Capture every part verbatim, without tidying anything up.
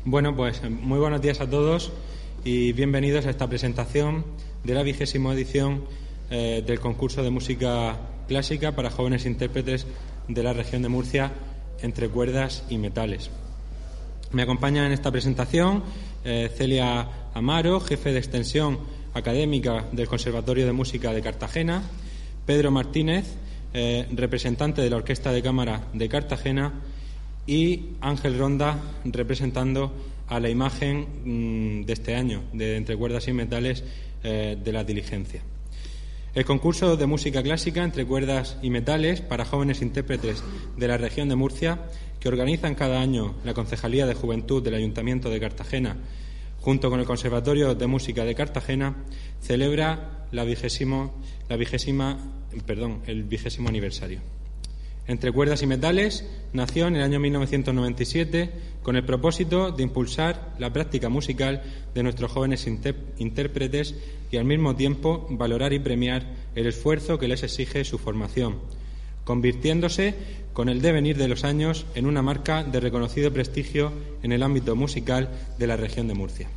Bueno, pues muy buenos días a todos y bienvenidos a esta presentación de la vigésima edición eh, del concurso de música clásica para jóvenes intérpretes de la región de Murcia entre cuerdas y metales. Me acompaña en esta presentación eh, Celia Amaro, jefe de extensión académica del Conservatorio de Música de Cartagena, Pedro Martínez, eh, representante de la Orquesta de Cámara de Cartagena, y Ángel Ronda, representando a la imagen mmm, de este año de Entre Cuerdas y Metales eh, de la Diligencia. El concurso de música clásica Entre Cuerdas y Metales para jóvenes intérpretes de la región de Murcia, que organizan cada año la Concejalía de Juventud del Ayuntamiento de Cartagena junto con el Conservatorio de Música de Cartagena, celebra la vigésimo, la vigésima, perdón, el vigésimo aniversario. Entre Cuerdas y Metales nació en el año mil novecientos noventa y siete con el propósito de impulsar la práctica musical de nuestros jóvenes intérpretes y al mismo tiempo valorar y premiar el esfuerzo que les exige su formación, convirtiéndose con el devenir de los años en una marca de reconocido prestigio en el ámbito musical de la región de Murcia.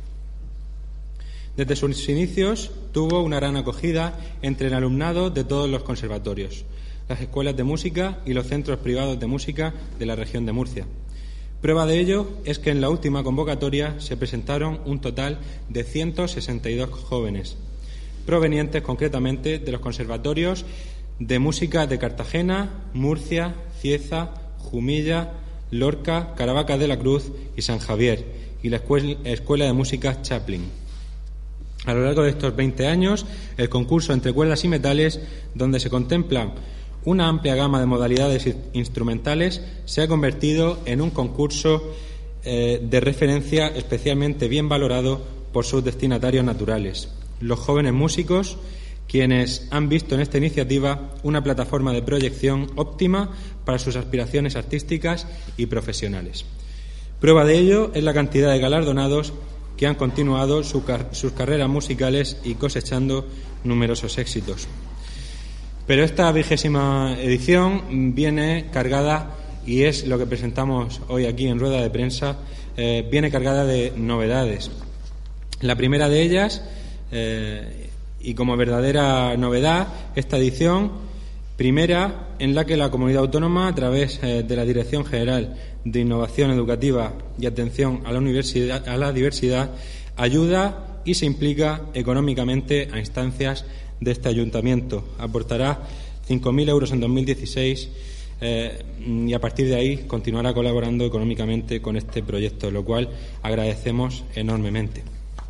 Desde sus inicios tuvo una gran acogida entre el alumnado de todos los conservatorios, las escuelas de música y los centros privados de música de la región de Murcia. Prueba de ello es que en la última convocatoria se presentaron un total de ciento sesenta y dos jóvenes, provenientes concretamente de los conservatorios de música de Cartagena, Murcia, Cieza, Jumilla, Lorca, Caravaca de la Cruz y San Javier, y la Escuela de Música Chaplin. A lo largo de estos veinte años, el concurso Entre Cuerdas y Metales, donde se contemplan una amplia gama de modalidades instrumentales, se ha convertido en un concurso eh, de referencia especialmente bien valorado por sus destinatarios naturales, los jóvenes músicos, quienes han visto en esta iniciativa una plataforma de proyección óptima para sus aspiraciones artísticas y profesionales. Prueba de ello es la cantidad de galardonados que han continuado su car- sus carreras musicales y cosechando numerosos éxitos. Pero esta vigésima edición viene cargada, y es lo que presentamos hoy aquí en rueda de prensa, eh, viene cargada de novedades. La primera de ellas, eh, y como verdadera novedad, esta edición primera en la que la Comunidad Autónoma, a través eh, de la Dirección General de Innovación Educativa y Atención a la, Universidad, a la Diversidad, ayuda y se implica económicamente a instancias de este ayuntamiento. Aportará cinco mil euros en dos mil dieciséis eh, y a partir de ahí continuará colaborando económicamente con este proyecto, lo cual agradecemos enormemente.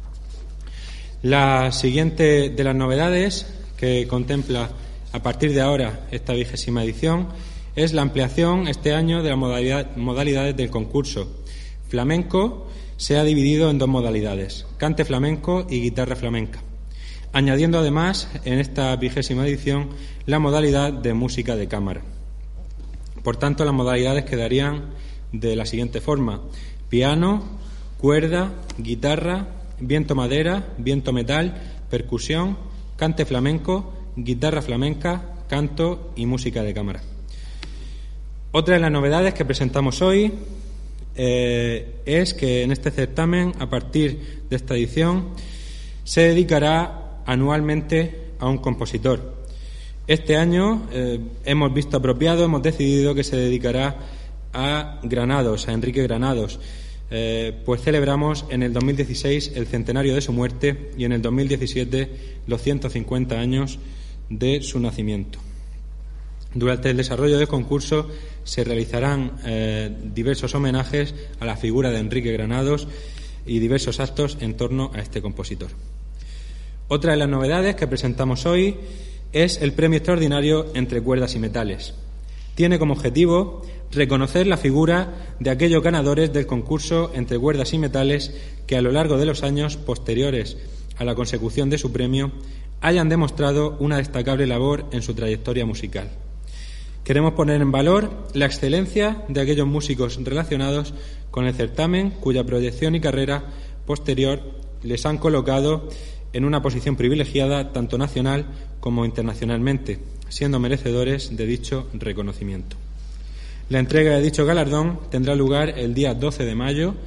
La siguiente de las novedades que contempla a partir de ahora esta vigésima edición es la ampliación este año de las modalidad, modalidades del concurso. Flamenco se ha dividido en dos modalidades, cante flamenco y guitarra flamenca, añadiendo además en esta vigésima edición la modalidad de música de cámara. Por tanto, las modalidades quedarían de la siguiente forma: piano, cuerda, guitarra, viento madera, viento metal, percusión, cante flamenco, guitarra flamenca, canto y música de cámara. Otra de las novedades que presentamos hoy eh, es que en este certamen, a partir de esta edición, se dedicará anualmente a un compositor. Este año eh, hemos visto apropiado, hemos decidido que se dedicará a Granados, a Enrique Granados, eh, pues celebramos en el dos mil dieciséis el centenario de su muerte y en el dos mil diecisiete los ciento cincuenta años de su nacimiento. Durante el desarrollo del concurso se realizarán eh, diversos homenajes a la figura de Enrique Granados y diversos actos en torno a este compositor. Otra de las novedades que presentamos hoy es el premio extraordinario Entre Cuerdas y Metales. Tiene como objetivo reconocer la figura de aquellos ganadores del concurso Entre Cuerdas y Metales que a lo largo de los años posteriores a la consecución de su premio hayan demostrado una destacable labor en su trayectoria musical. Queremos poner en valor la excelencia de aquellos músicos relacionados con el certamen cuya proyección y carrera posterior les han colocado en una posición privilegiada tanto nacional como internacionalmente, siendo merecedores de dicho reconocimiento. La entrega de dicho galardón tendrá lugar el día doce de mayo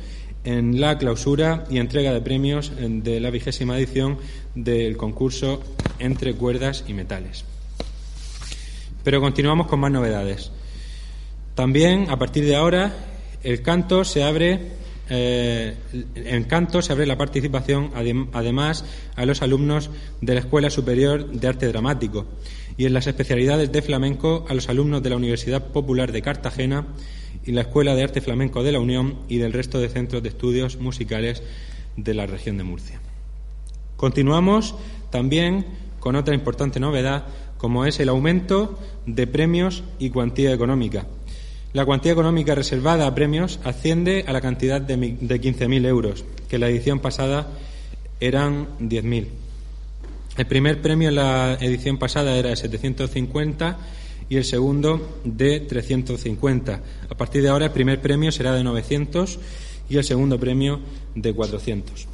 en la clausura y entrega de premios de la vigésima edición del concurso Entre Cuerdas y Metales. Pero continuamos con más novedades. También, a partir de ahora, el canto se abre Eh, en canto se abre la participación además a los alumnos de la Escuela Superior de Arte Dramático y en las especialidades de flamenco a los alumnos de la Universidad Popular de Cartagena y la Escuela de Arte Flamenco de la Unión y del resto de centros de estudios musicales de la región de Murcia. Continuamos también con otra importante novedad, como es el aumento de premios y cuantía económica. La cuantía económica reservada a premios asciende a la cantidad de, de quince mil euros, que en la edición pasada eran diez mil. El primer premio en la edición pasada era de setecientos cincuenta y el segundo de trescientos cincuenta. A partir de ahora el primer premio será de novecientos y el segundo premio de cuatrocientos.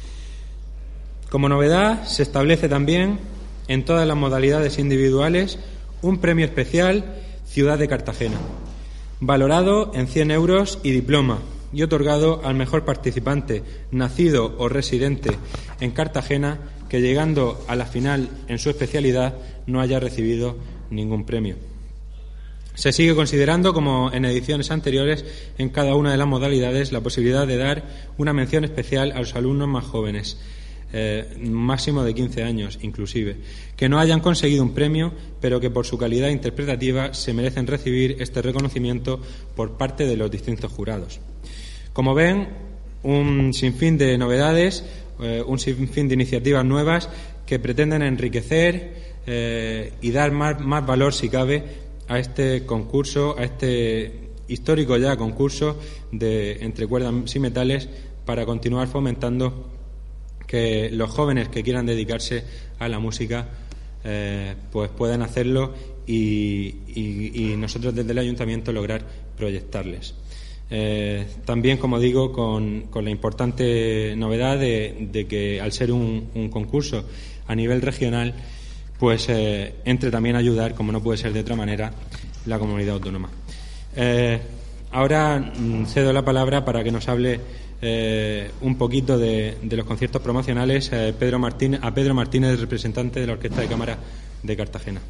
Como novedad, se establece también en todas las modalidades individuales un premio especial Ciudad de Cartagena, valorado en cien euros y diploma, y otorgado al mejor participante nacido o residente en Cartagena que, llegando a la final en su especialidad, no haya recibido ningún premio. Se sigue considerando, como en ediciones anteriores, en cada una de las modalidades la posibilidad de dar una mención especial a los alumnos más jóvenes, Eh, máximo de quince años inclusive, que no hayan conseguido un premio, pero que por su calidad interpretativa se merecen recibir este reconocimiento por parte de los distintos jurados. Como ven, un sinfín de novedades, eh, un sinfín de iniciativas nuevas que pretenden enriquecer eh, y dar más, más valor, si cabe, a este concurso, a este histórico ya concurso de Entre Cuerdas y Metales, para continuar fomentando que los jóvenes que quieran dedicarse a la música eh, pues puedan hacerlo y, y, y nosotros desde el Ayuntamiento lograr proyectarles. Eh, también, como digo, con, con la importante novedad de, de que, al ser un, un concurso a nivel regional, pues eh, entre también a ayudar, como no puede ser de otra manera, la comunidad autónoma. Eh, ahora mm, cedo la palabra para que nos hable Eh, un poquito de, de los conciertos promocionales eh, Pedro Martínez, a Pedro Martínez, representante de la Orquesta de Cámara de Cartagena.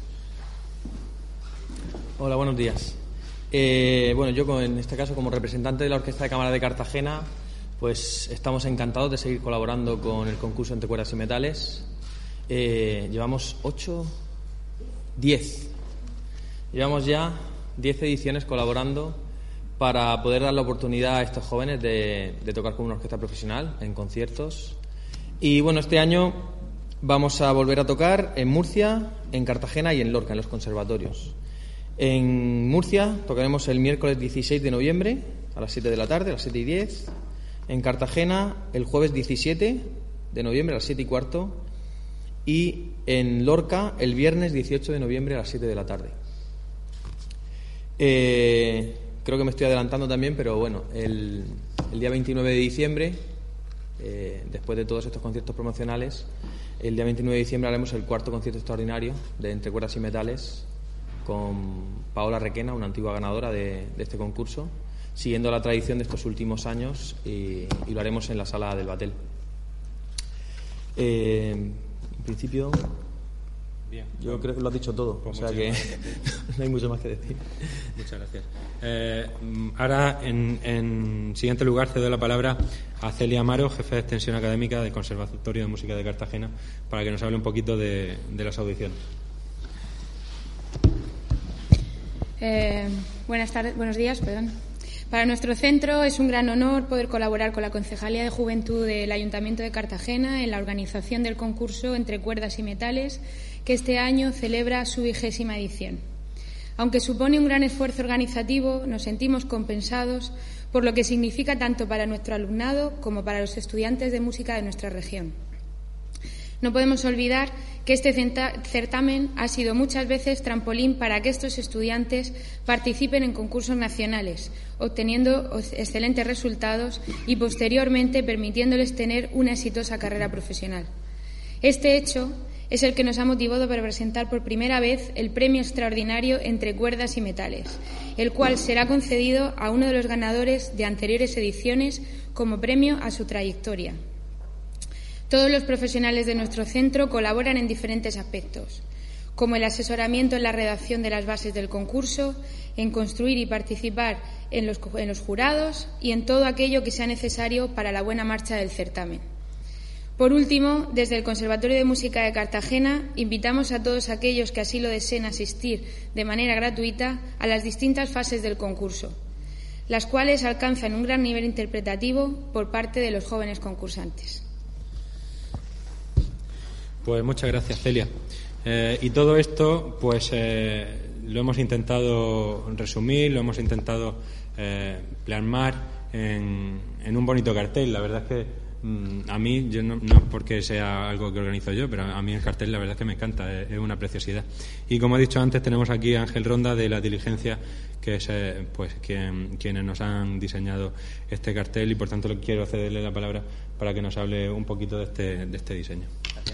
Hola, buenos días. Eh, bueno, yo en este caso, como representante de la Orquesta de Cámara de Cartagena, pues estamos encantados de seguir colaborando con el concurso Entre Cuerdas y Metales. Eh, llevamos ocho, diez. Llevamos ya diez ediciones colaborando para poder dar la oportunidad a estos jóvenes de, de tocar con una orquesta profesional en conciertos. Y bueno, este año vamos a volver a tocar en Murcia, en Cartagena y en Lorca, en los conservatorios. En Murcia tocaremos el miércoles dieciséis de noviembre a las siete de la tarde, a las siete y diez. En Cartagena el jueves diecisiete de noviembre a las siete y cuarto. Y en Lorca el viernes dieciocho de noviembre a las siete de la tarde. Eh... Creo que me estoy adelantando también, pero bueno, el, el día veintinueve de diciembre, eh, después de todos estos conciertos promocionales, el día veintinueve de diciembre haremos el cuarto concierto extraordinario de Entre Cuerdas y Metales con Paola Requena, una antigua ganadora de, de este concurso, siguiendo la tradición de estos últimos años, y, y lo haremos en la Sala del Batel. Eh, en principio... Bien. Yo creo que lo has dicho todo, pues o sea que no hay mucho más que decir. Muchas gracias. Eh, ahora, en, en siguiente lugar, cedo la palabra a Celia Amaro, jefe de extensión académica del Conservatorio de Música de Cartagena, para que nos hable un poquito de, de las audiciones. Eh, buenas tardes, buenos días, perdón. Para nuestro centro es un gran honor poder colaborar con la Concejalía de Juventud del Ayuntamiento de Cartagena en la organización del concurso Entre Cuerdas y Metales, que este año celebra su vigésima edición. Aunque supone un gran esfuerzo organizativo, nos sentimos compensados por lo que significa tanto para nuestro alumnado como para los estudiantes de música de nuestra región. No podemos olvidar que este certamen ha sido muchas veces trampolín para que estos estudiantes participen en concursos nacionales, obteniendo excelentes resultados y posteriormente permitiéndoles tener una exitosa carrera profesional. Este hecho es el que nos ha motivado para presentar por primera vez el premio extraordinario Entre Cuerdas y Metales, el cual será concedido a uno de los ganadores de anteriores ediciones como premio a su trayectoria. Todos los profesionales de nuestro centro colaboran en diferentes aspectos, como el asesoramiento en la redacción de las bases del concurso, en construir y participar en los, en los jurados y en todo aquello que sea necesario para la buena marcha del certamen. Por último, desde el Conservatorio de Música de Cartagena, invitamos a todos aquellos que así lo deseen asistir de manera gratuita a las distintas fases del concurso, las cuales alcanzan un gran nivel interpretativo por parte de los jóvenes concursantes. Pues muchas gracias, Celia. Eh, y todo esto, pues eh, lo hemos intentado resumir, lo hemos intentado eh, plasmar en, en un bonito cartel. La verdad es que mm, a mí, yo no, no es porque sea algo que organizo yo, pero a mí el cartel la verdad es que me encanta, es, es una preciosidad. Y como he dicho antes, tenemos aquí a Ángel Ronda de La Diligencia, que es eh, pues quien, quienes nos han diseñado este cartel, y por tanto quiero cederle la palabra para que nos hable un poquito de este, de este diseño. Gracias.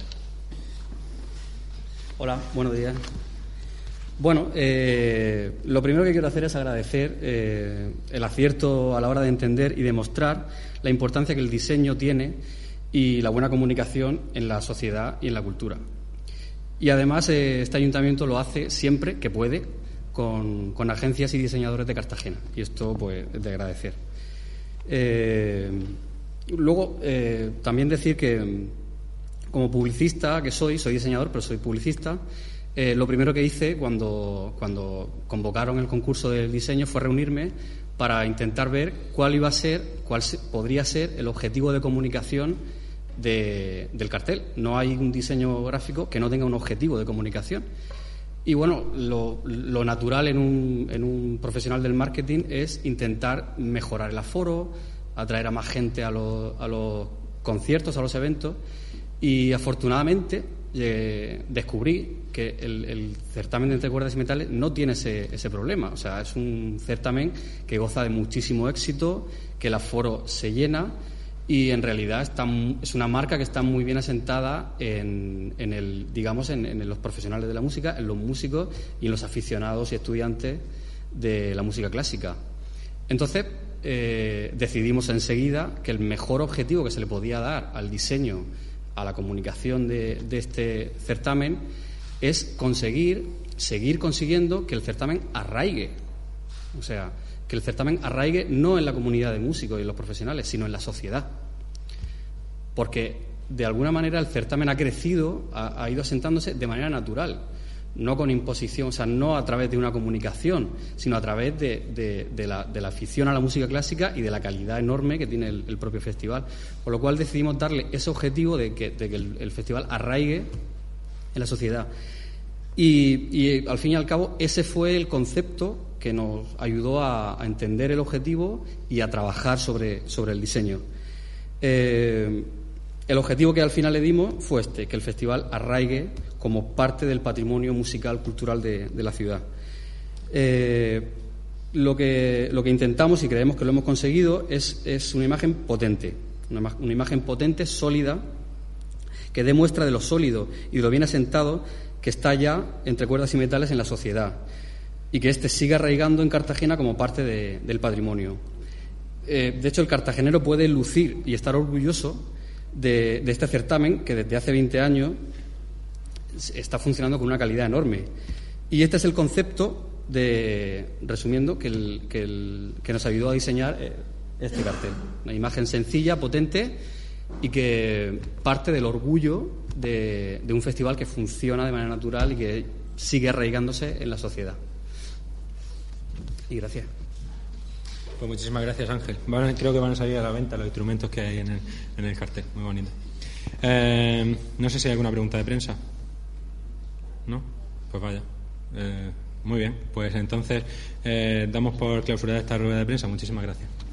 Hola, buenos días. Bueno, eh, lo primero que quiero hacer es agradecer eh, el acierto a la hora de entender y demostrar la importancia que el diseño tiene y la buena comunicación en la sociedad y en la cultura. Y además eh, este ayuntamiento lo hace siempre que puede con, con agencias y diseñadores de Cartagena, y esto pues es de agradecer. Eh, luego, eh, también decir que como publicista que soy, soy diseñador, pero soy publicista, eh, lo primero que hice cuando, cuando convocaron el concurso del diseño fue reunirme para intentar ver cuál iba a ser, cuál se, podría ser el objetivo de comunicación de, del cartel. No hay un diseño gráfico que no tenga un objetivo de comunicación. Y bueno, lo, lo natural en un, en un profesional del marketing es intentar mejorar el aforo, atraer a más gente a los, a los conciertos, a los eventos. Y afortunadamente eh, descubrí que el, el certamen de Entre Cuerdas y Metales no tiene ese, ese problema. O sea, es un certamen que goza de muchísimo éxito, que el aforo se llena y en realidad está, es una marca que está muy bien asentada en, en el, digamos, en, en los profesionales de la música, en los músicos y en los aficionados y estudiantes de la música clásica. Entonces eh, decidimos enseguida que el mejor objetivo que se le podía dar al diseño, a la comunicación de, de este certamen, es conseguir, seguir consiguiendo que el certamen arraigue. O sea, que el certamen arraigue no en la comunidad de músicos y los profesionales, sino en la sociedad. Porque, de alguna manera, el certamen ha crecido, ha, ha ido asentándose de manera natural, no con imposición, o sea, no a través de una comunicación, sino a través de, de, de, la, de la afición a la música clásica y de la calidad enorme que tiene el, el propio festival. Por lo cual decidimos darle ese objetivo de que, de que el, el festival arraigue en la sociedad. Y, y, al fin y al cabo, ese fue el concepto que nos ayudó a, a entender el objetivo y a trabajar sobre, sobre el diseño. Eh, el objetivo que al final le dimos fue este, que el festival arraigue como parte del patrimonio musical, cultural de, de la ciudad. Eh, lo que, lo que intentamos, y creemos que lo hemos conseguido, es, es una imagen potente, una, una imagen potente, sólida, que dé muestra de lo sólido y de lo bien asentado que está ya entre cuerdas y metales en la sociedad, y que éste siga arraigando en Cartagena como parte de, del patrimonio. Eh, de hecho, el cartagenero puede lucir y estar orgulloso de, de este certamen, que desde hace veinte años está funcionando con una calidad enorme. Y este es el concepto, de, resumiendo, que, el, que, el, que nos ayudó a diseñar este cartel. Una imagen sencilla, potente, y que parte del orgullo de, de un festival que funciona de manera natural y que sigue arraigándose en la sociedad. Y gracias. Pues muchísimas gracias, Ángel. Van, creo que van a salir a la venta los instrumentos que hay en el, en el cartel. Muy bonito. Eh, no sé si hay alguna pregunta de prensa. ¿No? Pues vaya. Eh, muy bien. Pues entonces eh, damos por clausurada esta rueda de prensa. Muchísimas gracias.